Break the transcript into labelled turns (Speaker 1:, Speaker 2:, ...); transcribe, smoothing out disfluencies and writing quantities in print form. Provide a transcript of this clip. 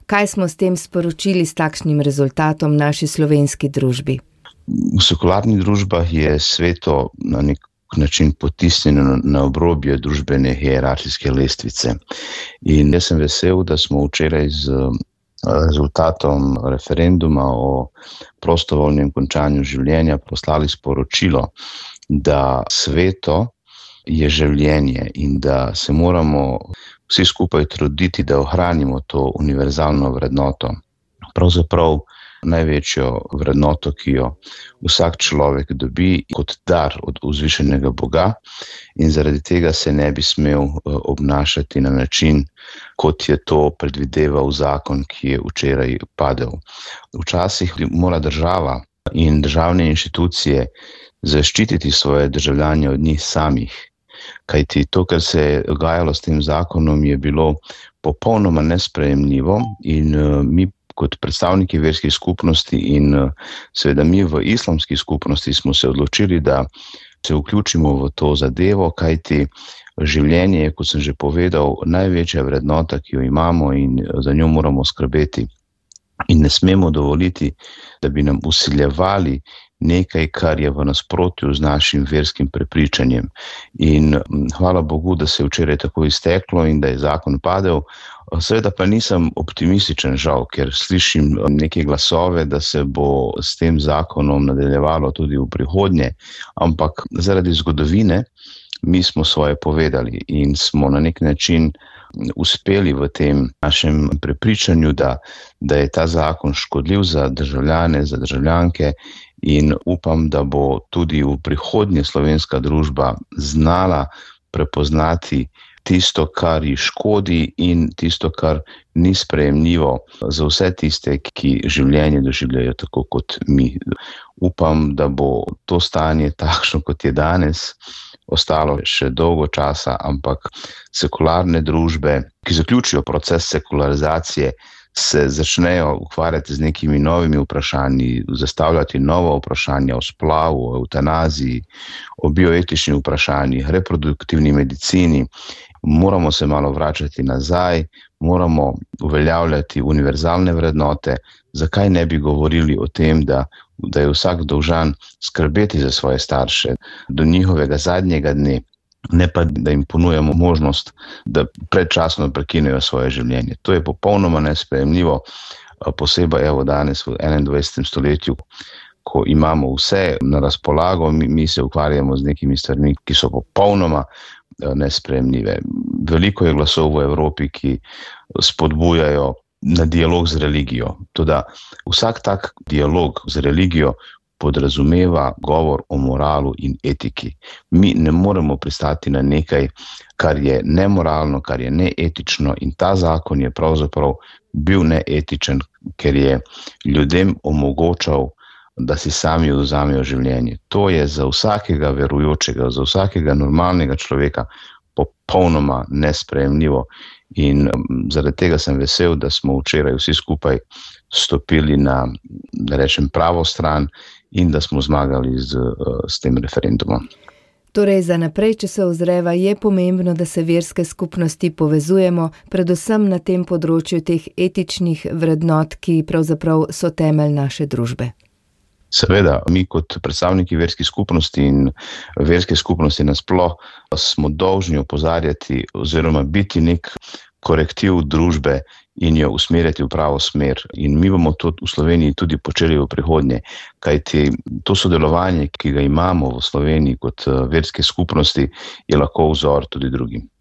Speaker 1: Kaj smo s tem sporočili s takšnim rezultatom naši slovenski družbi?
Speaker 2: V sekularnih družbah je sveto na nek način potisnjeno na obrobje družbene hierarhijske lestvice. In jaz sem vesel, da smo včeraj z rezultatom referenduma o prostovoljnem končanju življenja poslali sporočilo, da sveto je življenje in da se moramo vsi skupaj truditi, da ohranimo to univerzalno vrednoto. Pravzaprav največjo vrednoto, ki jo vsak človek dobi kot dar od vzvišenega Boga, in zaradi tega se ne bi smel obnašati na način, kot je to predvideval zakon, ki je včeraj padel. Včasih mora država in državne inštitucije zaščititi svoje državljane od njih samih, kajti to, kar se je dogajalo s tem zakonom, je bilo popolnoma nesprejemljivo in mi kot predstavniki verskih skupnosti in seveda mi v islamski skupnosti smo se odločili, da se vključimo v to zadevo, kajti življenje je, kot sem že povedal, največja vrednota, ki jo imamo in za njo moramo skrbeti. In ne smemo dovoliti, da bi nam vsiljevali nekaj, kar je v nasprotju z našim verskim prepričanjem. In hvala Bogu, da se je včeraj tako izteklo in da je zakon padel. Seveda pa nisem optimističen, žal, ker slišim neke glasove, da se bo s tem zakonom nadaljevalo tudi v prihodnje, ampak zaradi zgodovine mi smo svoje povedali in smo na nek način uspeli v tem našem prepričanju, da je ta zakon škodljiv za državljane, za državljanke, in upam, da bo tudi v prihodnje slovenska družba znala prepoznati tisto, kar ji škodi in tisto, kar ni sprejemljivo za vse tiste, ki življenje doživljajo tako kot mi. Upam, da bo to stanje takšno, kot je danes, ostalo še dolgo časa, ampak sekularne družbe, ki zaključijo proces sekularizacije, se začnejo ukvarjati z nekimi novimi vprašanji, zastavljati nova vprašanja o splavu, o eutanaziji, o bioetičnih vprašanjih, reproduktivni medicini. Moramo se malo vračati nazaj, moramo uveljavljati univerzalne vrednote. Zakaj ne bi govorili o tem, da je vsak dolžan skrbeti za svoje starše do njihovega zadnjega dne, ne pa da jim ponujamo možnost, da predčasno prekinejo svoje življenje. To je popolnoma nesprejemljivo, posebej danes v 21. stoletju, ko imamo vse na razpolago, mi se ukvarjamo z nekimi stvarmi, ki so popolnoma nesprejemljive. Veliko je glasov v Evropi, ki spodbujajo na dialog z religijo. Toda vsak tak dialog z religijo podrazumeva govor o moralu in etiki. Mi ne moremo pristati na nekaj, kar je nemoralno, kar je neetično, in ta zakon je pravzaprav bil neetičen, ker je ljudem omogočal, da si sami odvzamejo življenje. To je za vsakega verujočega, za vsakega normalnega človeka popolnoma nesprejemljivo. In zaradi tega sem vesel, da smo včeraj vsi skupaj stopili na, da rečem, pravo stran in da smo zmagali s tem referendumom.
Speaker 1: Torej, za naprej, če se ozreva, je pomembno, da se verske skupnosti povezujemo, predvsem na tem področju teh etičnih vrednot, ki pravzaprav so temelj naše družbe.
Speaker 2: Seveda, mi kot predstavniki verskih skupnosti in verske skupnosti nasploh smo dolžni opozarjati oziroma biti nek korektiv družbe in jo usmerjati v pravo smer. In mi bomo to v Sloveniji tudi počeli v prihodnje, kajti to sodelovanje, ki ga imamo v Sloveniji kot verske skupnosti, je lahko vzor tudi drugim.